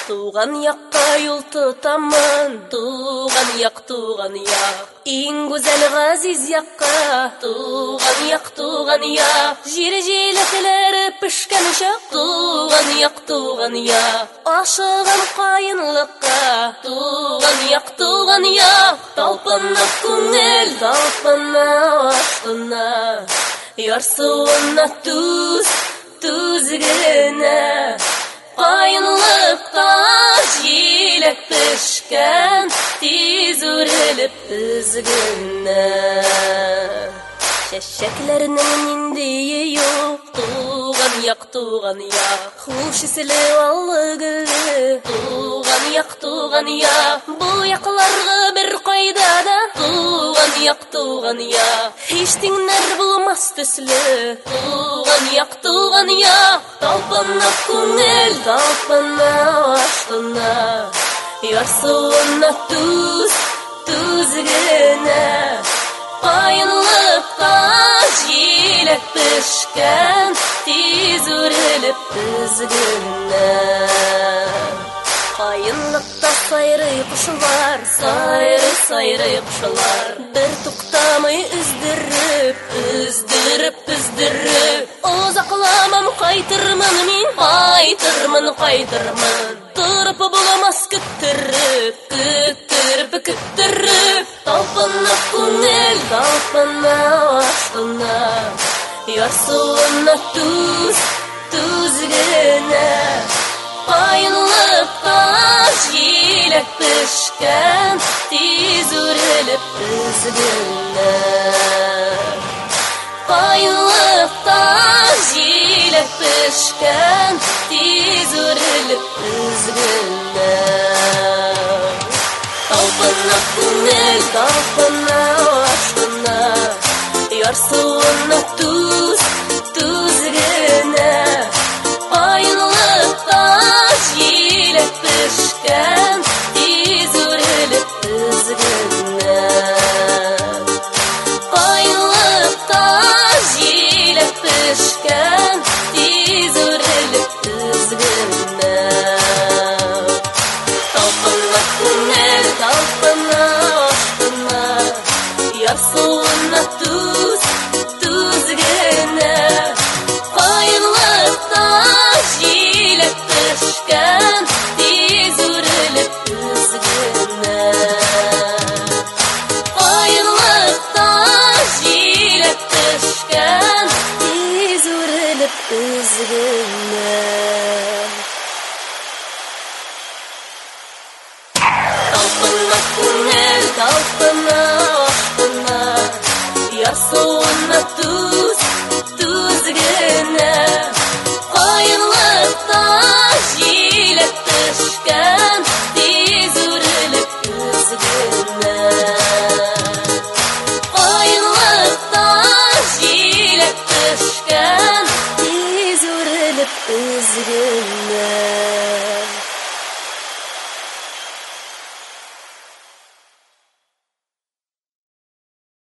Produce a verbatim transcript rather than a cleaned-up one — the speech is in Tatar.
Туган якка юл тотамын, туган як, туган як. Иң гүзәл газиз якка, туган як, туган як. Жир җиләкләре пешкән чак, туган як, туган як. Ашыган каенлыкка, туган як, туган як. Талпынып күңел, талпынып астына, ярсуына туз, туз генә. Каенлыкта җиләк пешкән, тиз үрелеп үзгенә. Чәчәкләрнең ниндие юк, туган як, туган як. Хуш исле аллы гөлле, туган як, туган як. Бу якларга бер кайда да, туган як, туган як. Һич тиңнәр булмас төсле, туган як, туган як. Талпынып күңел, талпынып астына, ярсуына туз, туз генә. Каенлыкта җиләк пешкән, тиз үрелеп үзгенә. Каенлыкта сайрый кушлар, сайрый, сайрый кушлар. Бер туктамый үздереп, үздереп, үздереп. Озакламам кайтырмын мин, кайтырмын, кайтырмын. Торып буламас көттереп, көттереп, көттереп. Талпынып күңел, талпынып астына, ярсуына туз, туз генә. Каенлыкта җиләк пешкән, тиз үрелеп үзгенә. Каенлыкта җиләк пешкән, тиз үрелеп үзгенә. Талпынып күңел, талпынып астына, ярсуына туз, туз генә. Каенлыкта җиләк пешкән, тиз үрелеп үзгенә. Каенлыкта җиләк пешкән, тиз үрелеп үзгенә. Талпынып күңел, талпынып астына, ярсуына туз, туз генә. Каенлыкта җиләк пешкән, тиз үрелеп үзгенә. Каенлыкта җиләк пешкән, тиз үрелеп үзгенә. Талпынып күңел, талпынып астына, ярсуына туз, туз генә. Каенлыкта җиләк пешкән, тиз үрелеп үзгенә. Каенлыкта җиләк пешкән, тиз үрелеп үзгенә.